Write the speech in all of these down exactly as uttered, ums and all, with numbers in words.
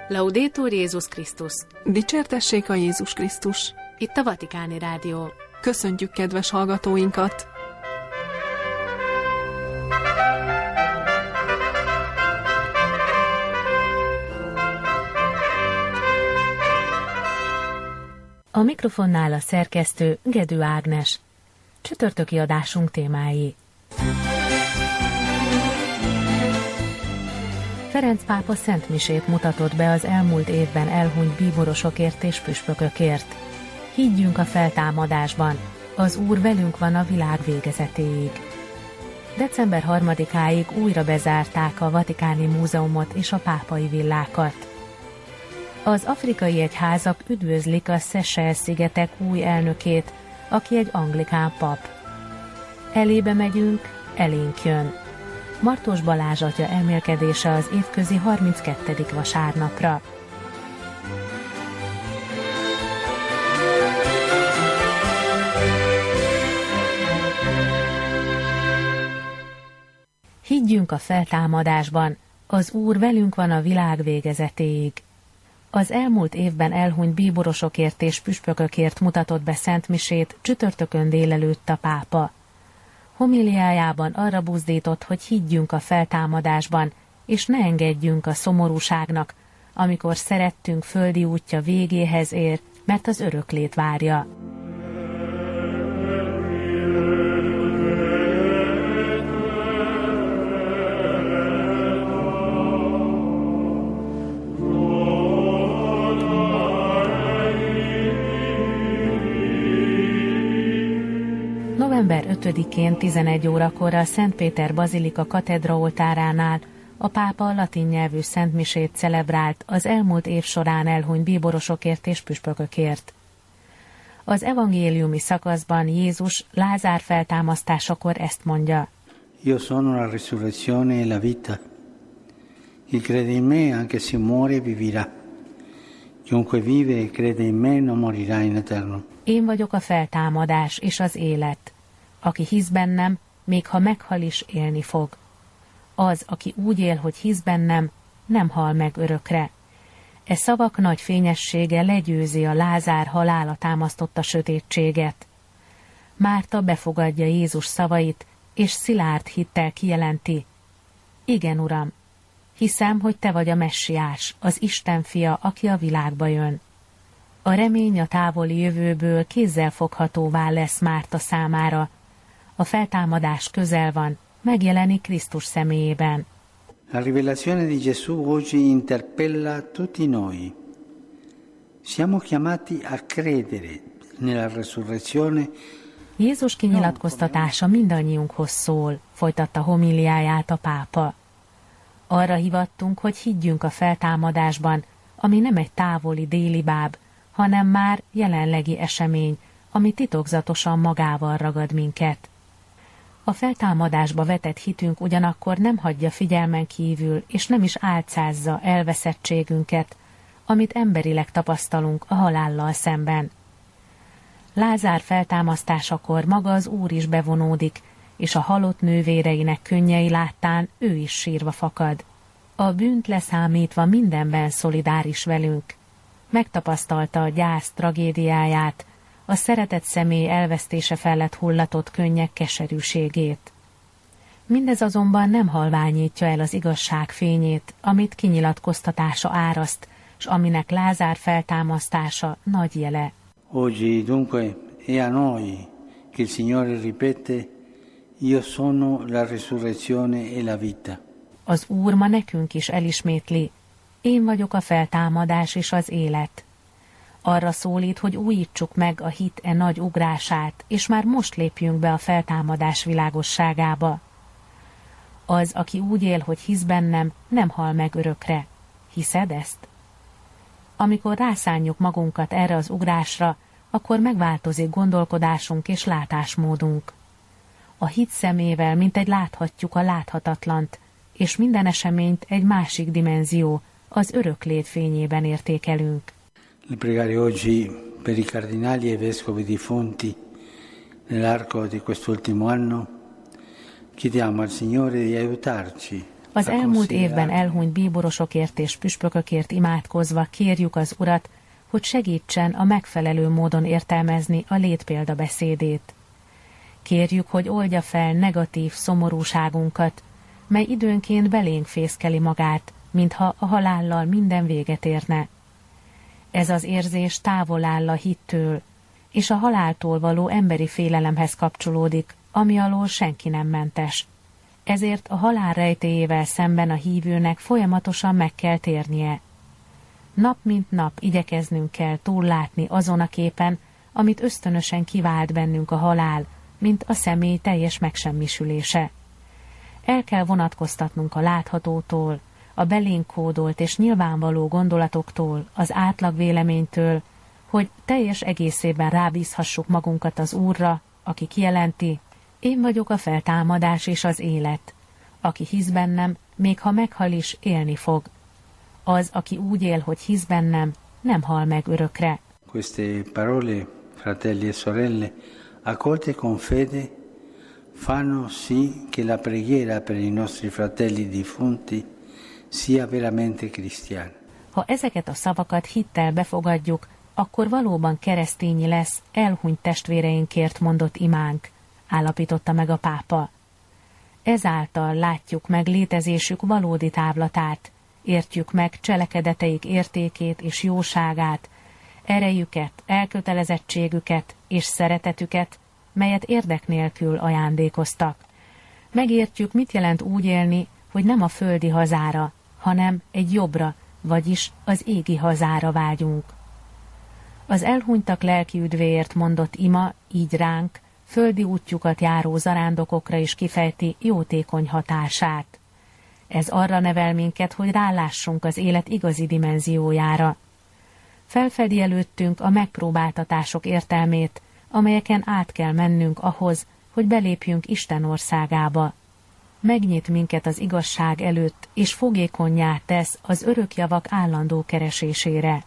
Laudetur Jézus Krisztus! Dicsértessék a Jézus Krisztus! Itt a Vatikáni Rádió. Köszöntjük kedves hallgatóinkat! A mikrofonnál a szerkesztő Gedő Ágnes. Csütörtöki adásunk témái. Ferenc pápa szentmisét mutatott be az elmúlt évben elhunyt bíborosokért és püspökökért. Higgyünk a feltámadásban, az Úr velünk van a világ végezetéig. december harmadikáig újra bezárták a Vatikáni Múzeumot és a pápai villákat. Az afrikai egyházak üdvözlik a Seychelle-szigetek új elnökét, aki egy anglikán pap. Elébe megyünk, elénk jön. Martos Balázs atya elmélkedése az évközi harminckettedik vasárnapra. Higgyünk a feltámadásban, az Úr velünk van a világ végezetéig. Az elmúlt évben elhunyt bíborosokért és püspökökért mutatott be szentmisét csütörtökön délelőtt a pápa. Homiliájában arra buzdított, hogy higgyünk a feltámadásban, és ne engedjünk a szomorúságnak, amikor szerettünk földi útja végéhez ér, mert az öröklét várja. november ötödikén tizenegy órakor a Szent Péter Bazilika katedra oltáránál a pápa latin nyelvű szentmisét celebrált az elmúlt év során elhunyt bíborosokért és püspökökért. Az evangéliumi szakaszban Jézus Lázár feltámasztásakor ezt mondja: Io sono la resurrezione e la vita. Chi crede in me, anche se muore, vivrà. Chiunque vive e crede in me non morirà in eterno. Én vagyok a feltámadás és az élet. Aki hisz bennem, még ha meghal is, élni fog. Az, aki úgy él, hogy hisz bennem, nem hal meg örökre. E szavak nagy fényessége legyőzi a Lázár halála támasztotta sötétséget. Márta befogadja Jézus szavait, és szilárd hittel kijelenti: igen, Uram, hiszem, hogy te vagy a messiás, az Isten fia, aki a világba jön. A remény a távoli jövőből kézzelfoghatóvá lesz Márta számára. A feltámadás közel van, megjelenik Krisztus személyében. La rivelazione di Gesù oggi interpella tutti noi. Siamo chiamati a credere nella resurrezione. Jézus kinyilatkoztatása mindannyiunkhoz szól, folytatta homiliáját a pápa. Arra hivattunk, hogy higgyünk a feltámadásban, ami nem egy távoli déli báb, hanem már jelenlegi esemény, ami titokzatosan magával ragad minket. A feltámadásba vetett hitünk ugyanakkor nem hagyja figyelmen kívül, és nem is álcázza elveszettségünket, amit emberileg tapasztalunk a halállal szemben. Lázár feltámasztásakor maga az Úr is bevonódik, és a halott nővéreinek könnyei láttán ő is sírva fakad. A bűnt leszámítva mindenben szolidáris velünk. Megtapasztalta a gyász tragédiáját, a szeretett személy elvesztése felett hullatott könnyek keserűségét. Mindez azonban nem halványítja el az igazság fényét, amit kinyilatkoztatása áraszt, s aminek Lázár feltámasztása nagy jele. Oggi dunque è a noi che il Signore ripete: Io sono la resurrezione e la vita. Az Úr ma nekünk is elismétli: én vagyok a feltámadás és az élet. Arra szólít, hogy újítsuk meg a hit e nagy ugrását, és már most lépjünk be a feltámadás világosságába. Az, aki úgy él, hogy hisz bennem, nem hal meg örökre. Hiszed ezt? Amikor rászánjuk magunkat erre az ugrásra, akkor megváltozik gondolkodásunk és látásmódunk. A hit szemével mintegy láthatjuk a láthatatlant, és minden eseményt egy másik dimenzió, az öröklét fényében értékelünk. Le pregare oggi per i cardinali e vescovi defunti nell'arco di quest'ultimo anno, chiediamo al Signore di aiutarci Az elmúlt évben elhunyt bíborosokért és püspökökért imádkozva kérjük az Urat, hogy segítsen a megfelelő módon értelmezni a létpélda beszédét. Kérjük, hogy oldja fel negatív szomorúságunkat, mely időnként belénk fészkeli magát, mintha a halállal minden véget érne. Ez az érzés távol áll a hittől, és a haláltól való emberi félelemhez kapcsolódik, ami alól senki nem mentes. Ezért a halál rejtélyével szemben a hívőnek folyamatosan meg kell térnie. Nap mint nap igyekeznünk kell túllátni azon a képen, amit ösztönösen kivált bennünk a halál, mint a személy teljes megsemmisülése. El kell vonatkoztatnunk a láthatótól, a belénk kódolt és nyilvánvaló gondolatoktól, az átlag véleménytől, hogy teljes egészében rábízhassuk magunkat az Úrra, aki kijelenti: én vagyok a feltámadás és az élet. Aki hisz bennem, még ha meghal is, élni fog. Az, aki úgy él, hogy hisz bennem, nem hal meg örökre. Queste parole, fratelli e sorelle, accolte con fede, fanno sì che la preghiera per i nostri fratelli defunti sia veramente cristiana. Ha ezeket a szavakat hittel befogadjuk, akkor valóban keresztényi lesz elhunyt testvéreinkért mondott imánk, állapította meg a pápa. Ezáltal látjuk meg létezésük valódi távlatát, értjük meg cselekedeteik értékét és jóságát, erejüket, elkötelezettségüket és szeretetüket, melyet érdek nélkül ajándékoztak. Megértjük, mit jelent úgy élni, hogy nem a földi hazára, hanem egy jobbra, vagyis az égi hazára vágyunk. Az elhunytak lelki üdvéért mondott ima így ránk, földi útjukat járó zarándokokra is kifejti jótékony hatását. Ez arra nevel minket, hogy rálássunk az élet igazi dimenziójára. Felfedi előttünk a megpróbáltatások értelmét, amelyeken át kell mennünk ahhoz, hogy belépjünk Isten országába. Megnyit minket az igazság előtt, és fogékonnyá tesz az örökjavak állandó keresésére.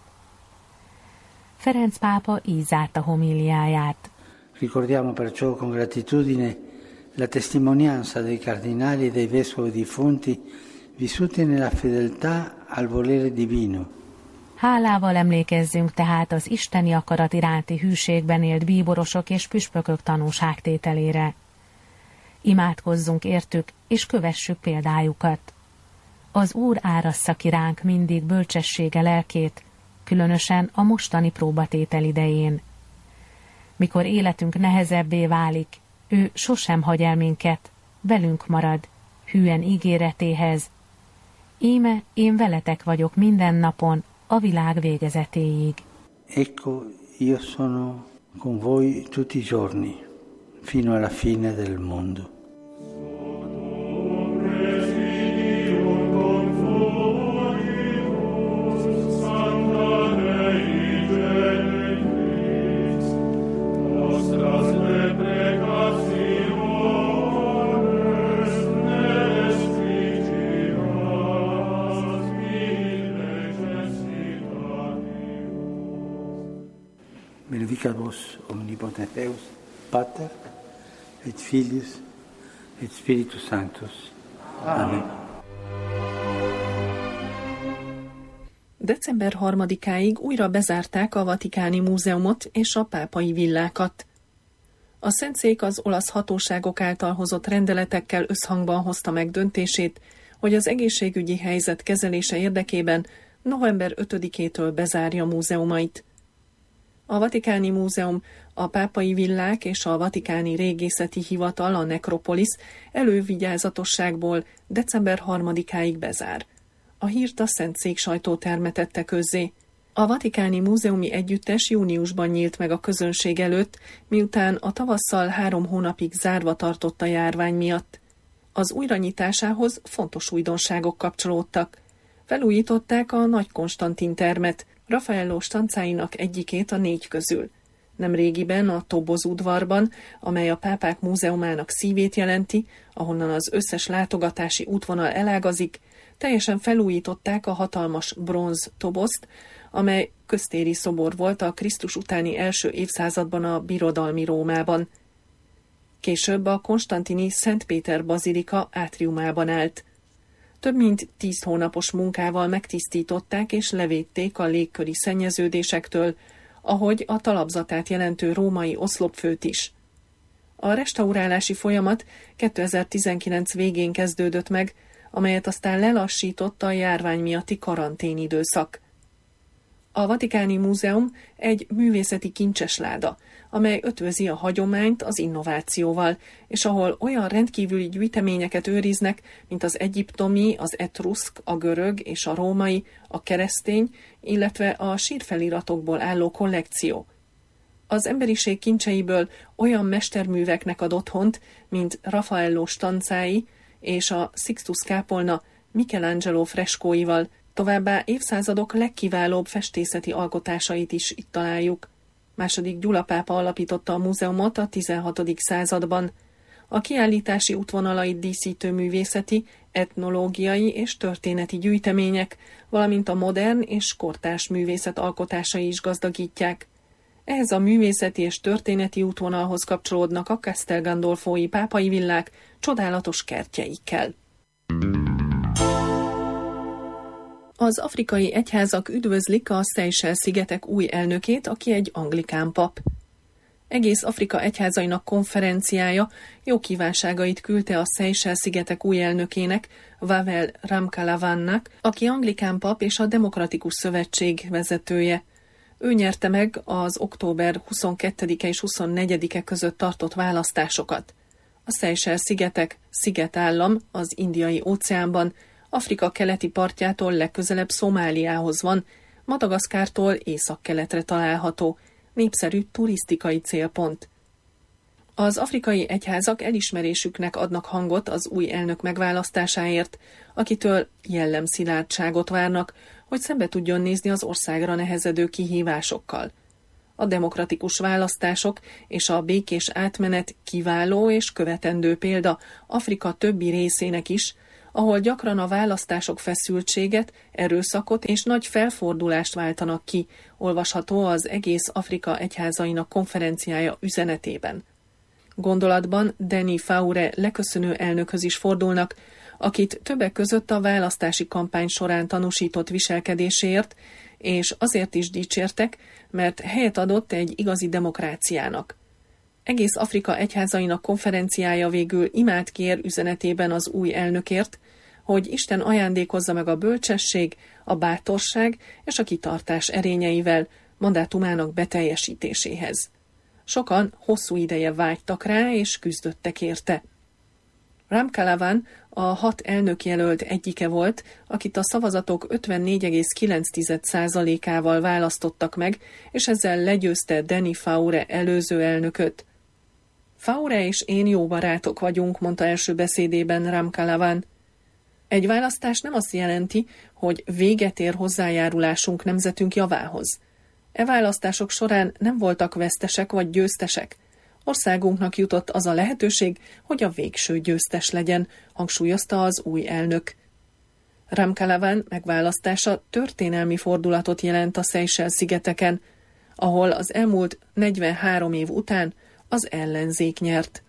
Ferenc pápa így zárta homíliáját. Ricordiamo perciò con gratitudine la testimonianza dei cardinali e dei vescovi defunti vissuti nella fedeltà al volere divino. Hálával emlékezzünk tehát az isteni akarat iránti hűségben élt bíborosok és püspökök tanúságtételére. Imádkozzunk értük, és kövessük példájukat. Az Úr árassza ki ránk mindig bölcsessége lelkét, különösen a mostani próbatétel idején. Mikor életünk nehezebbé válik, ő sosem hagy el minket, velünk marad, hűen ígéretéhez. Íme én veletek vagyok minden napon, a világ végezetéig. Ecco, io sono con voi tutti i giorni, fino alla fine del mondo. Benedicat vos omnipotens Deus, Pater, et Filius, et Spiritus Sanctus. Amen. december harmadikáig újra bezárták a Vatikáni Múzeumot és a pápai villákat. A Szentszék az olasz hatóságok által hozott rendeletekkel összhangban hozta meg döntését, hogy az egészségügyi helyzet kezelése érdekében november ötödikétől bezárja múzeumait. A Vatikáni Múzeum, a pápai villák és a Vatikáni Régészeti Hivatal, a Necropolis elővigyázatosságból december harmadikáig bezár. A hírt a Szentszék sajtóterme tette közzé. A Vatikáni Múzeumi Együttes júniusban nyílt meg a közönség előtt, miután a tavasszal három hónapig zárva tartott a járvány miatt. Az újranyitásához fontos újdonságok kapcsolódtak. Felújították a Nagy Konstantin termet, Raffaello stancáinak egyikét a négy közül. Nemrégiben a Toboz udvarban, amely a pápák múzeumának szívét jelenti, ahonnan az összes látogatási útvonal elágazik, teljesen felújították a hatalmas bronz tobozt, amely köztéri szobor volt a Krisztus utáni első évszázadban a birodalmi Rómában. Később a konstantini Szent Péter bazilika átriumában állt. Több mint tíz hónapos munkával megtisztították és levédték a légköri szennyeződésektől, ahogy a talapzatát jelentő római oszlopfőt is. A restaurálási folyamat kétezer-tizenkilenc végén kezdődött meg, amelyet aztán lelassított a járvány miatti karanténidőszak. A Vatikáni Múzeum egy művészeti kincsesláda, amely ötvözi a hagyományt az innovációval, és ahol olyan rendkívüli gyűjteményeket őriznek, mint az egyiptomi, az etruszk, a görög és a római, a keresztény, illetve a sírfeliratokból álló kollekció. Az emberiség kincseiből olyan mesterműveknek ad otthont, mint Raffaello stancái és a Sixtus kápolna Michelangelo freskóival, továbbá évszázadok legkiválóbb festészeti alkotásait is itt találjuk. Második Gyula pápa alapította a múzeumot a tizenhatodik században. A kiállítási útvonalait díszítő művészeti, etnológiai és történeti gyűjtemények, valamint a modern és kortárs művészet alkotásai is gazdagítják. Ehhez a művészeti és történeti útvonalhoz kapcsolódnak a Castel Gandolfói pápai villák csodálatos kertjeikkel. Az afrikai egyházak üdvözlik a Seychelle-szigetek új elnökét, aki egy anglikán pap. Egész Afrika egyházainak konferenciája jó kívánságait küldte a Seychelle-szigetek új elnökének, Wavel Ramkalawannak, aki anglikán pap és a Demokratikus Szövetség vezetője. Ő nyerte meg az október huszonkettedike és huszonnegyedike között tartott választásokat. A Seychelle-szigetek szigetállam az Indiai óceánban, Afrika keleti partjától legközelebb Szomáliához van, Madagaszkártól északkeletre található, népszerű turisztikai célpont. Az afrikai egyházak elismerésüknek adnak hangot az új elnök megválasztásáért, akitől jellemszilárdságot várnak, hogy szembe tudjon nézni az országra nehezedő kihívásokkal. A demokratikus választások és a békés átmenet kiváló és követendő példa Afrika többi részének is, ahol gyakran a választások feszültséget, erőszakot és nagy felfordulást váltanak ki, olvasható az egész Afrika egyházainak konferenciája üzenetében. Gondolatban Deni Faure leköszönő elnökhöz is fordulnak, akit többek között a választási kampány során tanúsított viselkedéséért, és azért is dicsértek, mert helyet adott egy igazi demokráciának. Egész Afrika egyházainak konferenciája végül imád kér üzenetében az új elnökért, hogy Isten ajándékozza meg a bölcsesség, a bátorság és a kitartás erényeivel mandátumának beteljesítéséhez. Sokan hosszú ideje vágytak rá és küzdöttek érte. Ramkalawan a hat elnökjelölt egyike volt, akit a szavazatok ötvennégy egész kilenc százalékával választottak meg, és ezzel legyőzte Deni Faure előző elnököt. Faure és én jó barátok vagyunk, mondta első beszédében Ramkalawan. Egy választás nem azt jelenti, hogy véget ér hozzájárulásunk nemzetünk javához. E választások során nem voltak vesztesek vagy győztesek. Országunknak jutott az a lehetőség, hogy a végső győztes legyen, hangsúlyozta az új elnök. Ramkalawan megválasztása történelmi fordulatot jelent a Seychelle-szigeteken, ahol az elmúlt negyvenhárom év után az ellenzék nyert.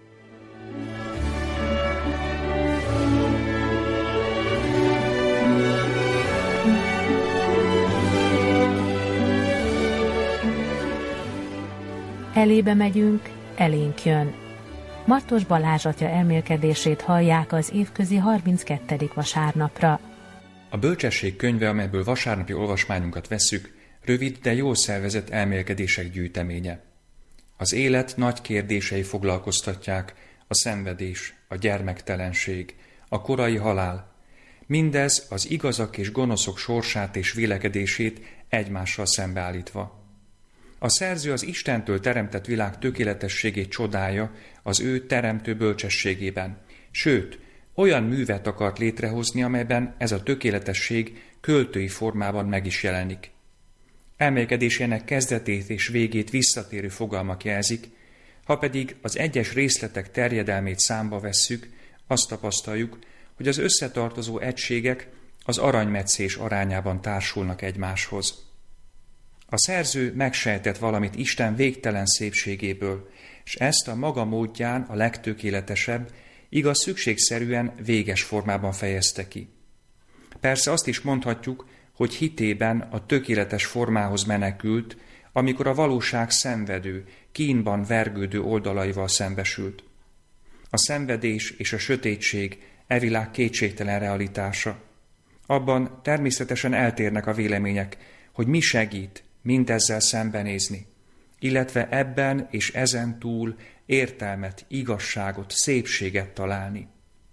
Elébe megyünk, elénk jön. Martos Balázs atya elmélkedését hallják az évközi harminckettedik vasárnapra. A Bölcsesség könyve, amelyből vasárnapi olvasmányunkat vesszük, rövid, de jól szervezett elmélkedések gyűjteménye. Az élet nagy kérdései foglalkoztatják, a szenvedés, a gyermektelenség, a korai halál. Mindez az igazak és gonoszok sorsát és vélekedését egymással szembeállítva. A szerző az Istentől teremtett világ tökéletességét csodálja az ő teremtő bölcsességében. Sőt, olyan művet akart létrehozni, amelyben ez a tökéletesség költői formában meg is jelenik. Elmélkedésének kezdetét és végét visszatérő fogalmak jelzik, ha pedig az egyes részletek terjedelmét számba vesszük, azt tapasztaljuk, hogy az összetartozó egységek az aranymetszés arányában társulnak egymáshoz. A szerző megsejtett valamit Isten végtelen szépségéből, és ezt a maga módján a legtökéletesebb, igaz, szükségszerűen véges formában fejezte ki. Persze azt is mondhatjuk, hogy hitében a tökéletes formához menekült, amikor a valóság szenvedő, kínban vergődő oldalaival szembesült. A szenvedés és a sötétség e világ kétségtelen realitása. Abban természetesen eltérnek a vélemények, hogy mi segít mindezzel szembenézni, illetve ebben és ezen túl értelmet, igazságot, szépséget találni.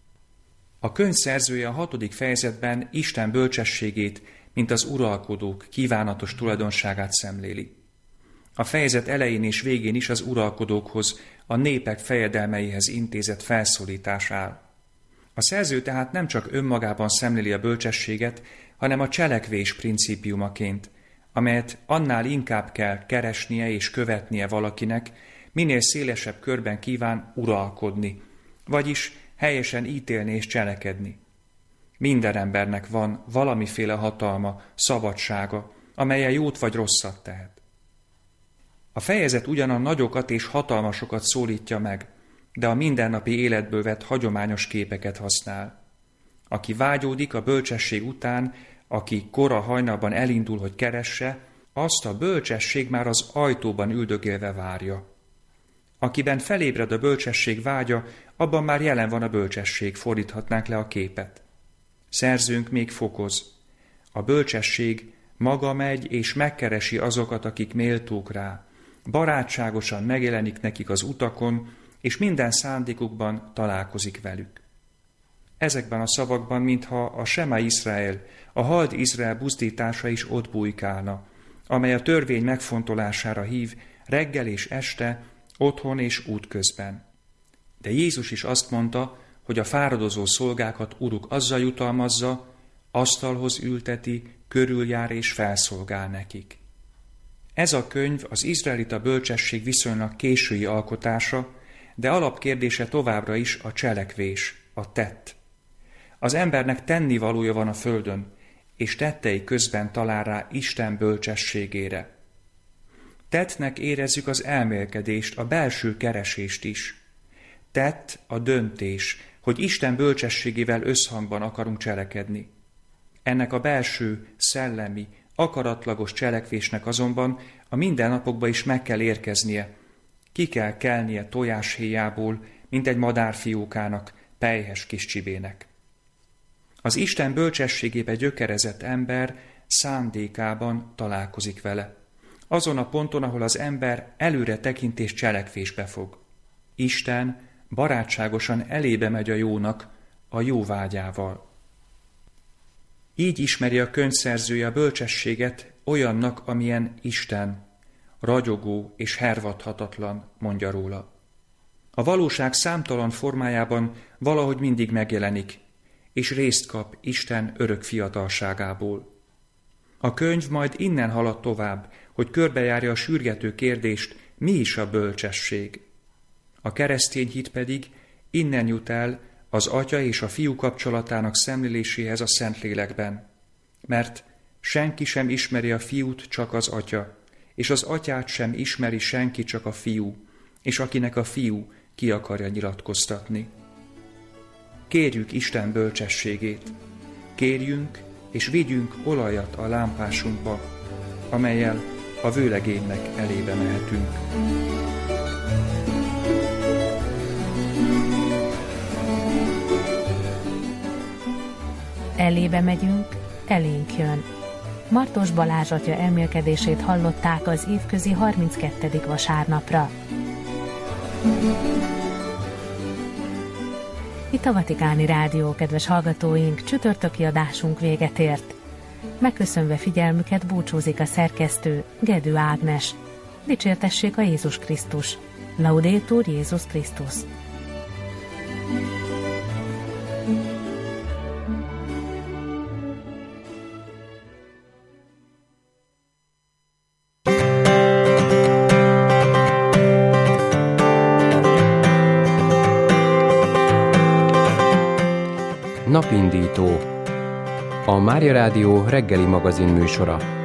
A könyv szerzője a hatodik fejezetben Isten bölcsességét, mint az uralkodók kívánatos tulajdonságát szemléli. A fejezet elején és végén is az uralkodókhoz, a népek fejedelmeihez intézett felszólítás áll. A szerző tehát nem csak önmagában szemléli a bölcsességet, hanem a cselekvés principiumaként, amelyet annál inkább kell keresnie és követnie valakinek, minél szélesebb körben kíván uralkodni, vagyis helyesen ítélni és cselekedni. Minden embernek van valamiféle hatalma, szabadsága, amellyel jót vagy rosszat tehet. A fejezet ugyan a nagyokat és hatalmasokat szólítja meg, de a mindennapi életből vett hagyományos képeket használ. Aki vágyódik a bölcsesség után, aki kora hajnalban elindul, hogy keresse, azt a bölcsesség már az ajtóban üldögélve várja. Akiben felébred a bölcsesség vágya, abban már jelen van a bölcsesség, fordíthatnánk le a képet. Szerzőnk még fokoz. A bölcsesség maga megy és megkeresi azokat, akik méltók rá. Barátságosan megjelenik nekik az utakon, és minden szándékukban találkozik velük. Ezekben a szavakban, mintha a Sema Izrael, a Hald Izrael buzdítása is ott bujkálna, amely a törvény megfontolására hív reggel és este, otthon és útközben. De Jézus is azt mondta, hogy a fáradozó szolgákat Uruk azzal jutalmazza, asztalhoz ülteti, körüljár és felszolgál nekik. Ez a könyv az izraelita bölcsesség viszonylag késői alkotása, de alapkérdése továbbra is a cselekvés, a tett. Az embernek tennivalója van a földön, és tettei közben talál rá Isten bölcsességére. Tettnek érezzük az elmélkedést, a belső keresést is. Tett a döntés, hogy Isten bölcsességével összhangban akarunk cselekedni. Ennek a belső, szellemi, akaratlagos cselekvésnek azonban a mindennapokba is meg kell érkeznie. Ki kell kelnie tojáshéjából, mint egy madárfiókának, pelyhes kis csibének. Az Isten bölcsességébe gyökerezett ember szándékában találkozik vele. Azon a ponton, ahol az ember előre tekint és cselekvésbe fog. Isten barátságosan elébe megy a jónak, a jó vágyával. Így ismeri a könyvszerzője a bölcsességet olyannak, amilyen Isten, ragyogó és hervadhatatlan, mondja róla. A valóság számtalan formájában valahogy mindig megjelenik, és részt kap Isten örök fiatalságából. A könyv majd innen halad tovább, hogy körbejárja a sürgető kérdést, mi is a bölcsesség. A keresztény hit pedig innen jut el az atya és a fiú kapcsolatának szemléléséhez a Szentlélekben, mert senki sem ismeri a fiút, csak az atya, és az atyát sem ismeri senki, csak a fiú, és akinek a fiú ki akarja nyilatkoztatni. Kérjük Isten bölcsességét, kérjünk és vigyünk olajat a lámpásunkba, amellyel a vőlegénynek elébe mehetünk. Elébe megyünk, elénk jön. Martos Balázs atya elmélkedését hallották az évközi harminckettedik vasárnapra. Itt a Vatikáni Rádió, kedves hallgatóink, csütörtöki adásunk véget ért. Megköszönve figyelmüket búcsúzik a szerkesztő, Gedő Ágnes. Dicsértessék a Jézus Krisztus. Laudetur Jézus Krisztus. Napindító, a Mária Rádió reggeli magazin műsora.